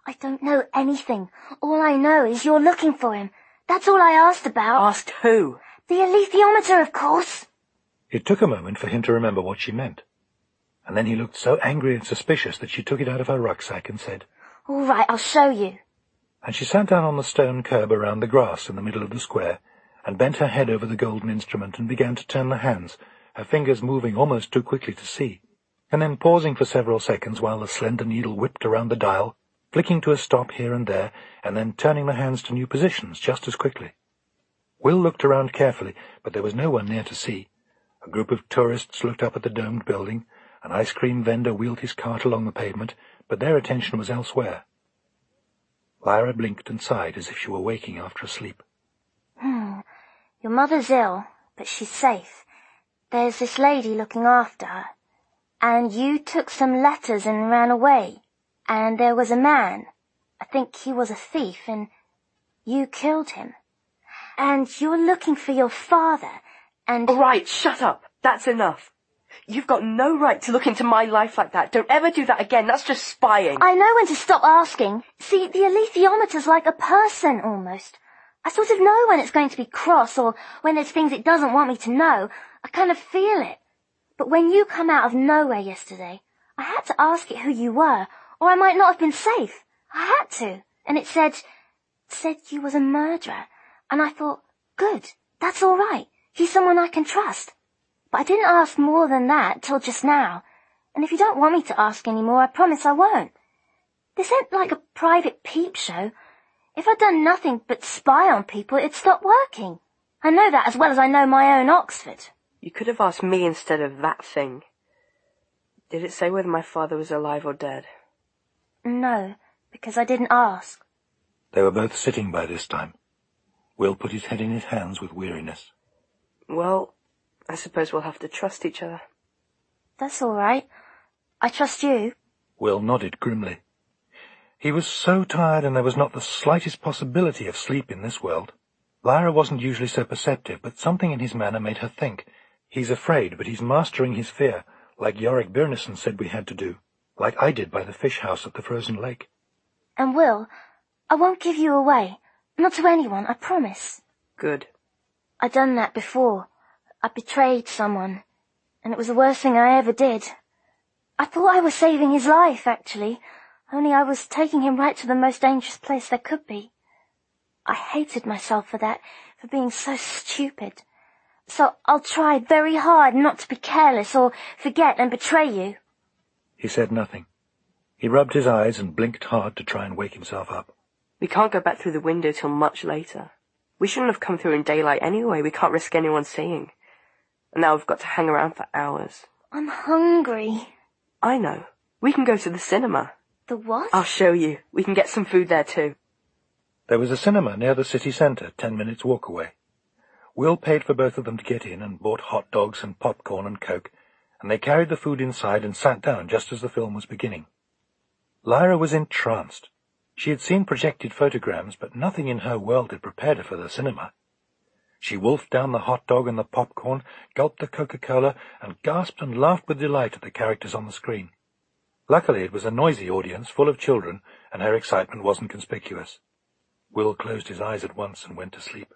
I don't know anything. All I know is you're looking for him. That's all I asked about. Asked who? The alethiometer, of course. It took a moment for him to remember what she meant. And then he looked so angry and suspicious that she took it out of her rucksack and said, All right, I'll show you. And she sat down on the stone curb around the grass in the middle of the square and bent her head over the golden instrument and began to turn the hands, her fingers moving almost too quickly to see, and then pausing for several seconds while the slender needle whipped around the dial, flicking to a stop here and there, and then turning the hands to new positions just as quickly. Will looked around carefully, but there was no one near to see. A group of tourists looked up at the domed building. An ice cream vendor wheeled his cart along the pavement, but their attention was elsewhere. Lyra blinked and sighed as if she were waking after a sleep. Hmm. Your mother's ill, but she's safe. There's this lady looking after her. And you took some letters and ran away. And there was a man. I think he was a thief, and you killed him. And you're looking for your father, and— All right, shut up. That's enough. You've got no right to look into my life like that. Don't ever do that again. That's just spying. I know when to stop asking. See, the alethiometer's like a person, almost. I sort of know when it's going to be cross, or when there's things it doesn't want me to know. I kind of feel it. But when you come out of nowhere yesterday, I had to ask it who you were, or I might not have been safe. I had to. And it said, said you was a murderer. And I thought, good, that's all right. He's someone I can trust. But I didn't ask more than that till just now. And if you don't want me to ask any more, I promise I won't. This ain't like a private peep show. If I'd done nothing but spy on people, it'd stop working. I know that as well as I know my own Oxford. You could have asked me instead of that thing. Did it say whether my father was alive or dead? No, because I didn't ask. They were both sitting by this time. Will put his head in his hands with weariness. Well, I suppose we'll have to trust each other. That's all right. I trust you. Will nodded grimly. He was so tired, and there was not the slightest possibility of sleep in this world. Lyra wasn't usually so perceptive, but something in his manner made her think. He's afraid, but he's mastering his fear, like Yorick Byrnison said we had to do, like I did by the fish house at the frozen lake. And Will, I won't give you away. Not to anyone, I promise. Good. I done that before. I betrayed someone, and it was the worst thing I ever did. I thought I was saving his life, actually, only I was taking him right to the most dangerous place there could be. I hated myself for that, for being so stupid. So I'll try very hard not to be careless or forget and betray you. He said nothing. He rubbed his eyes and blinked hard to try and wake himself up. We can't go back through the window till much later. We shouldn't have come through in daylight anyway. We can't risk anyone seeing. And now we've got to hang around for hours. I'm hungry. I know. We can go to the cinema. The what? I'll show you. We can get some food there too. There was a cinema near the city centre, ten minutes' walk away. Will paid for both of them to get in and bought hot dogs and popcorn and coke, and they carried the food inside and sat down just as the film was beginning. Lyra was entranced. She had seen projected photograms, but nothing in her world had prepared her for the cinema. She wolfed down the hot dog and the popcorn, gulped the Coca-Cola, and gasped and laughed with delight at the characters on the screen. Luckily it was a noisy audience, full of children, and her excitement wasn't conspicuous. Will closed his eyes at once and went to sleep.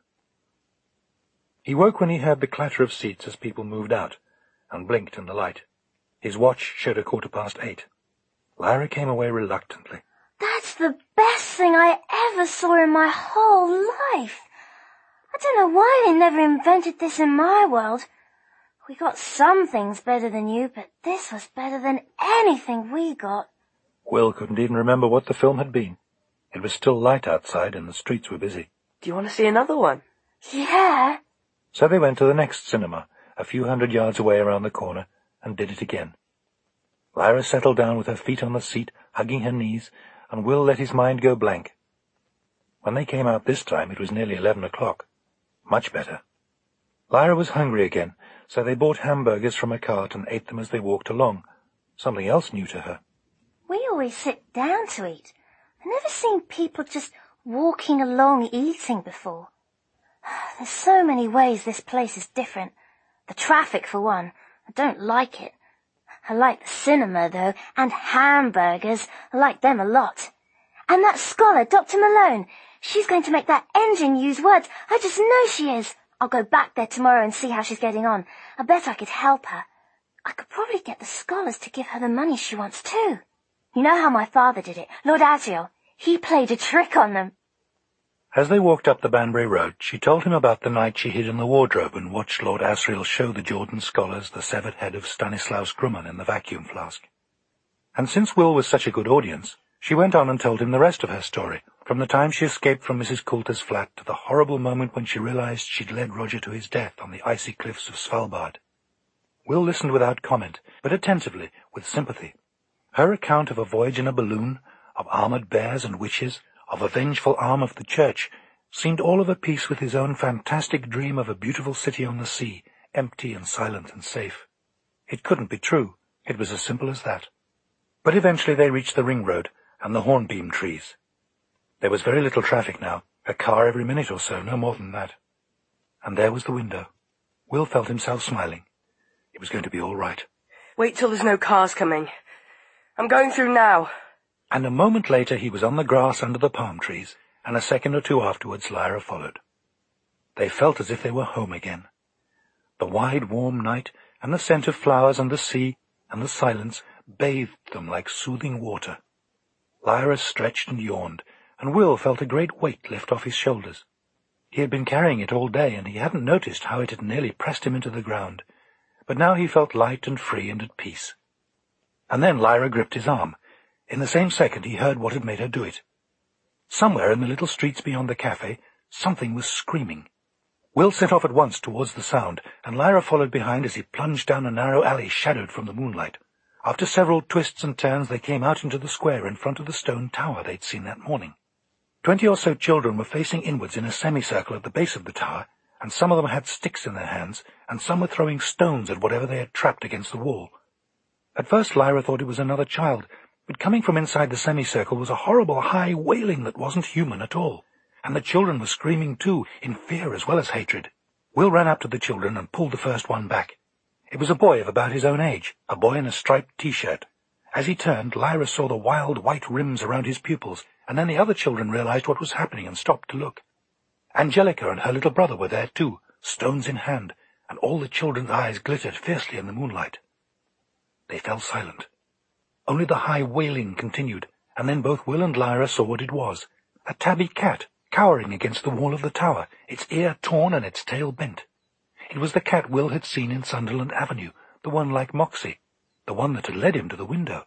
He woke when he heard the clatter of seats as people moved out, and blinked in the light. His watch showed a quarter past eight. Lyra came away reluctantly. That's the best thing I ever saw in my whole life. I don't know why they never invented this in my world. We got some things better than you, but this was better than anything we got. Will couldn't even remember what the film had been. It was still light outside and the streets were busy. Do you want to see another one? Yeah. So they went to the next cinema, a few hundred yards away around the corner, and did it again. Lyra settled down with her feet on the seat, hugging her knees, and Will let his mind go blank. When they came out this time, it was nearly eleven o'clock. Much better. Lyra was hungry again, so they bought hamburgers from a cart and ate them as they walked along, something else new to her. We always sit down to eat. I've never seen people just walking along eating before. There's so many ways this place is different. The traffic, for one. I don't like it. I like the cinema, though, and hamburgers. I like them a lot. And that scholar, Doctor Malone, she's going to make that engine use words. I just know she is. I'll go back there tomorrow and see how she's getting on. I bet I could help her. I could probably get the scholars to give her the money she wants too. You know how my father did it, Lord Asriel. He played a trick on them. As they walked up the Banbury Road, she told him about the night she hid in the wardrobe and watched Lord Asriel show the Jordan scholars the severed head of Stanislaus Grumman in the vacuum flask. And since Will was such a good audience, she went on and told him the rest of her story, from the time she escaped from Missus Coulter's flat to the horrible moment when she realized she'd led Roger to his death on the icy cliffs of Svalbard. Will listened without comment, but attentively, with sympathy. Her account of a voyage in a balloon, of armored bears and witches, of a vengeful arm of the church, seemed all of a piece with his own fantastic dream of a beautiful city on the sea, empty and silent and safe. It couldn't be true. It was as simple as that. But eventually they reached the ring road and the hornbeam trees. There was very little traffic now, a car every minute or so, no more than that. And there was the window. Will felt himself smiling. It was going to be all right. Wait till there's no cars coming. I'm going through now. And a moment later he was on the grass under the palm trees, and a second or two afterwards Lyra followed. They felt as if they were home again. The wide, warm night, and the scent of flowers and the sea, and the silence, bathed them like soothing water. Lyra stretched and yawned, and Will felt a great weight lift off his shoulders. He had been carrying it all day, and he hadn't noticed how it had nearly pressed him into the ground. But now he felt light and free and at peace. And then Lyra gripped his arm. In the same second he heard what had made her do it. Somewhere in the little streets beyond the cafe, something was screaming. Will set off at once towards the sound, and Lyra followed behind as he plunged down a narrow alley shadowed from the moonlight. After several twists and turns they came out into the square in front of the stone tower they'd seen that morning. Twenty or so children were facing inwards in a semicircle at the base of the tower, and some of them had sticks in their hands, and some were throwing stones at whatever they had trapped against the wall. At first Lyra thought it was another child, but coming from inside the semicircle was a horrible high wailing that wasn't human at all, and the children were screaming too, in fear as well as hatred. Will ran up to the children and pulled the first one back. It was a boy of about his own age, a boy in a striped T-shirt. As he turned, Lyra saw the wild white rims around his pupils, and then the other children realized what was happening and stopped to look. Angelica and her little brother were there too, stones in hand, and all the children's eyes glittered fiercely in the moonlight. They fell silent. Only the high wailing continued, and then both Will and Lyra saw what it was. A tabby cat, cowering against the wall of the tower, its ear torn and its tail bent. It was the cat Will had seen in Sunderland Avenue, the one like Moxie, the one that had led him to the window.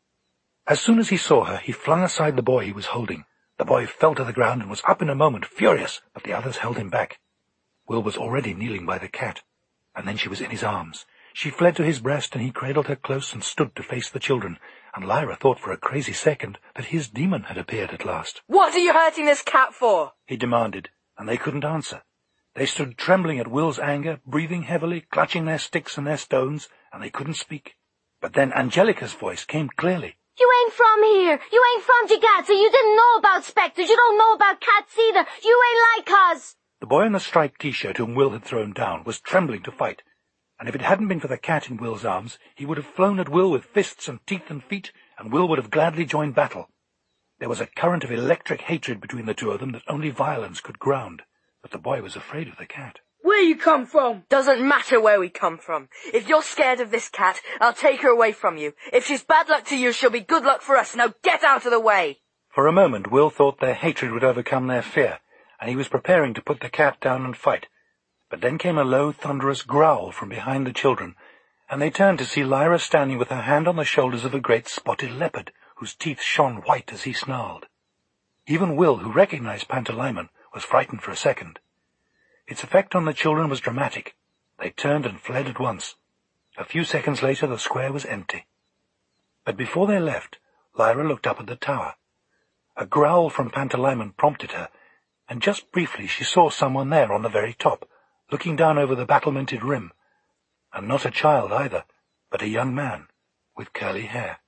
As soon as he saw her, he flung aside the boy he was holding. The boy fell to the ground and was up in a moment, furious, but the others held him back. Will was already kneeling by the cat, and then she was in his arms. She fled to his breast, and he cradled her close and stood to face the children, and Lyra thought for a crazy second that his demon had appeared at last. What are you hurting this cat for? He demanded, and they couldn't answer. They stood trembling at Will's anger, breathing heavily, clutching their sticks and their stones, and they couldn't speak. But then Angelica's voice came clearly. You ain't from here. You ain't from Gigat, so you didn't know about spectres. You don't know about cats either. You ain't like us. The boy in the striped T-shirt whom Will had thrown down was trembling to fight, and if it hadn't been for the cat in Will's arms, he would have flown at Will with fists and teeth and feet, and Will would have gladly joined battle. There was a current of electric hatred between the two of them that only violence could ground, but the boy was afraid of the cat. Where you come from? Doesn't matter where we come from. If you're scared of this cat, I'll take her away from you. If she's bad luck to you, she'll be good luck for us. Now get out of the way. For a moment, Will thought their hatred would overcome their fear, and he was preparing to put the cat down and fight. But then came a low, thunderous growl from behind the children, and they turned to see Lyra standing with her hand on the shoulders of a great spotted leopard, whose teeth shone white as he snarled. Even Will, who recognized Pantalaimon, was frightened for a second. Its effect on the children was dramatic. They turned and fled at once. A few seconds later the square was empty. But before they left, Lyra looked up at the tower. A growl from Pantalaimon prompted her, and just briefly she saw someone there on the very top, looking down over the battlemented rim, and not a child either, but a young man with curly hair.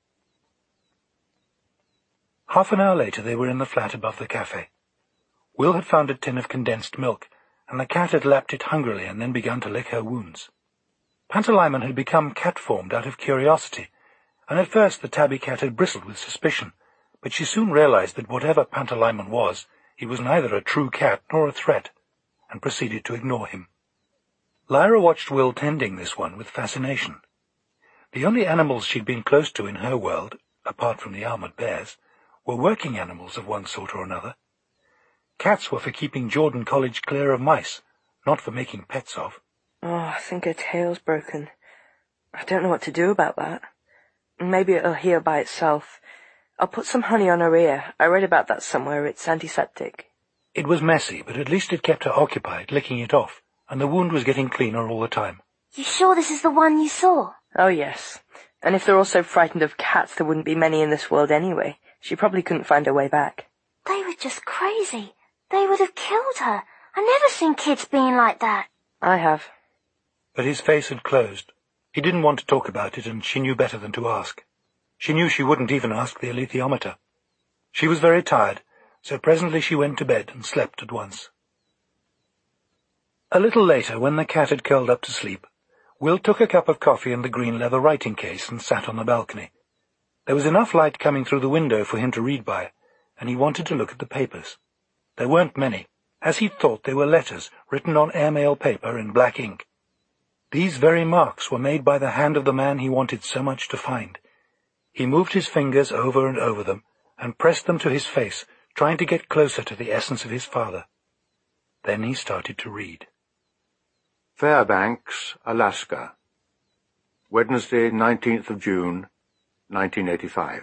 Half an hour later they were in the flat above the cafe. Will had found a tin of condensed milk, and the cat had lapped it hungrily and then begun to lick her wounds. Pantalaimon had become cat-formed out of curiosity, and at first the tabby cat had bristled with suspicion, but she soon realized that whatever Pantalaimon was, he was neither a true cat nor a threat, and proceeded to ignore him. Lyra watched Will tending this one with fascination. The only animals she'd been close to in her world, apart from the armored bears, were working animals of one sort or another. Cats were for keeping Jordan College clear of mice, not for making pets of. Oh, I think her tail's broken. I don't know what to do about that. Maybe it'll heal by itself. I'll put some honey on her ear. I read about that somewhere. It's antiseptic. It was messy, but at least it kept her occupied, licking it off, and the wound was getting cleaner all the time. You sure this is the one you saw? Oh, yes. And if they're all so frightened of cats, there wouldn't be many in this world anyway. She probably couldn't find her way back. They were just crazy. They would have killed her. I never seen kids being like that. I have. But his face had closed. He didn't want to talk about it, and she knew better than to ask. She knew she wouldn't even ask the alethiometer. She was very tired, so presently she went to bed and slept at once. A little later, when the cat had curled up to sleep, Will took a cup of coffee and the green leather writing case and sat on the balcony. There was enough light coming through the window for him to read by, and he wanted to look at the papers. There weren't many. As he'd thought, they were letters written on airmail paper in black ink. These very marks were made by the hand of the man he wanted so much to find. He moved his fingers over and over them, and pressed them to his face, trying to get closer to the essence of his father. Then he started to read. Fairbanks, Alaska. Wednesday, nineteenth of June, nineteen eighty-five.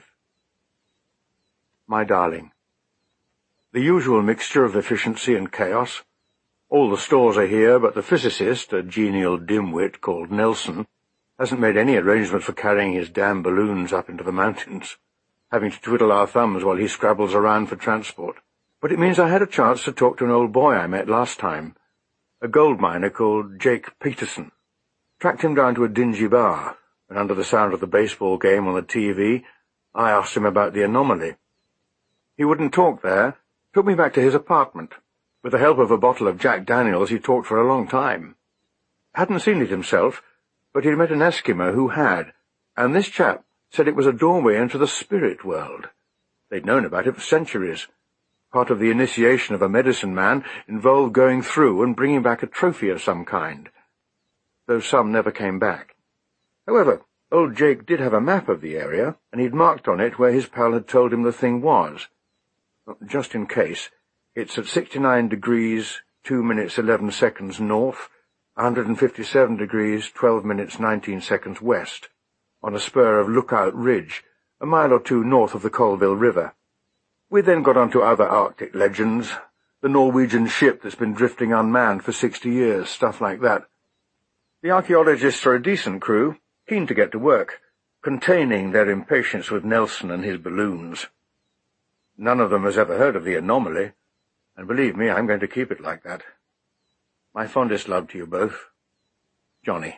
My darling, the usual mixture of efficiency and chaos. All the stores are here, but the physicist, a genial dimwit called Nelson, hasn't made any arrangement for carrying his damn balloons up into the mountains, having to twiddle our thumbs while he scrabbles around for transport. But it means I had a chance to talk to an old boy I met last time, a gold miner called Jake Peterson. Tracked him down to a dingy bar, and under the sound of the baseball game on the T V, I asked him about the anomaly. He wouldn't talk there, took me back to his apartment. With the help of a bottle of Jack Daniels, he talked for a long time. Hadn't seen it himself, but he'd met an Eskimo who had, and this chap said it was a doorway into the spirit world. They'd known about it for centuries. Part of the initiation of a medicine man involved going through and bringing back a trophy of some kind, though some never came back. However, old Jake did have a map of the area, and he'd marked on it where his pal had told him the thing was. Just in case, it's at sixty-nine degrees, two minutes, eleven seconds north, one hundred fifty-seven degrees, twelve minutes, nineteen seconds west, on a spur of Lookout Ridge, a mile or two north of the Colville River. We then got on to other Arctic legends, the Norwegian ship that's been drifting unmanned for sixty years, stuff like that. The archaeologists are a decent crew, keen to get to work, containing their impatience with Nelson and his balloons. None of them has ever heard of the anomaly, and believe me, I'm going to keep it like that. My fondest love to you both. Johnny.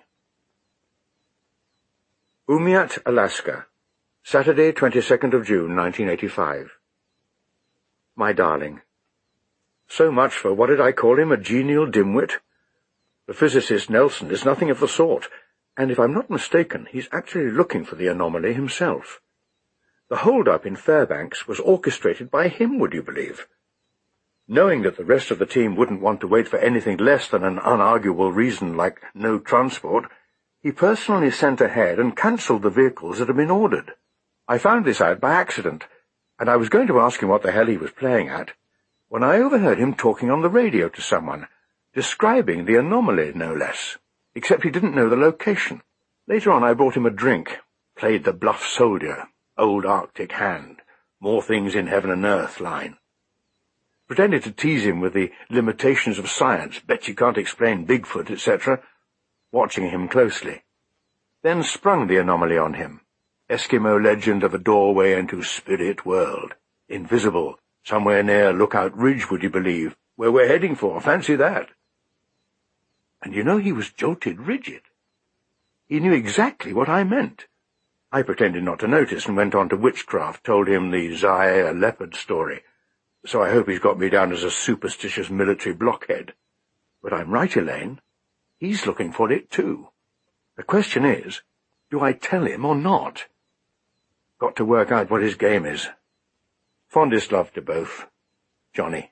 Umiat, Alaska, Saturday, twenty-second of June, nineteen eighty-five. My darling, so much for, what did I call him, a genial dimwit? The physicist Nelson is nothing of the sort, and if I'm not mistaken, he's actually looking for the anomaly himself. The hold-up in Fairbanks was orchestrated by him, would you believe? Knowing that the rest of the team wouldn't want to wait for anything less than an unarguable reason like no transport, he personally sent ahead and cancelled the vehicles that had been ordered. I found this out by accident, and I was going to ask him what the hell he was playing at, when I overheard him talking on the radio to someone, describing the anomaly, no less, except he didn't know the location. Later on I brought him a drink, played the bluff soldier, old Arctic hand, more things in heaven and earth line. Pretended to tease him with the limitations of science, bet you can't explain Bigfoot, et cetera, watching him closely. Then sprung the anomaly on him. Eskimo legend of a doorway into spirit world. Invisible, somewhere near Lookout Ridge, would you believe, where we're heading for, fancy that. And you know he was jolted rigid. He knew exactly what I meant. I pretended not to notice and went on to witchcraft, told him the Zaire leopard story, so I hope he's got me down as a superstitious military blockhead. But I'm right, Elaine. He's looking for it too. The question is, do I tell him or not? Got to work out what his game is. Fondest love to both. Johnny.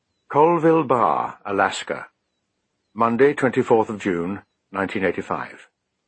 Colville Bar, Alaska. Monday, twenty-fourth of June, nineteen eighty-five.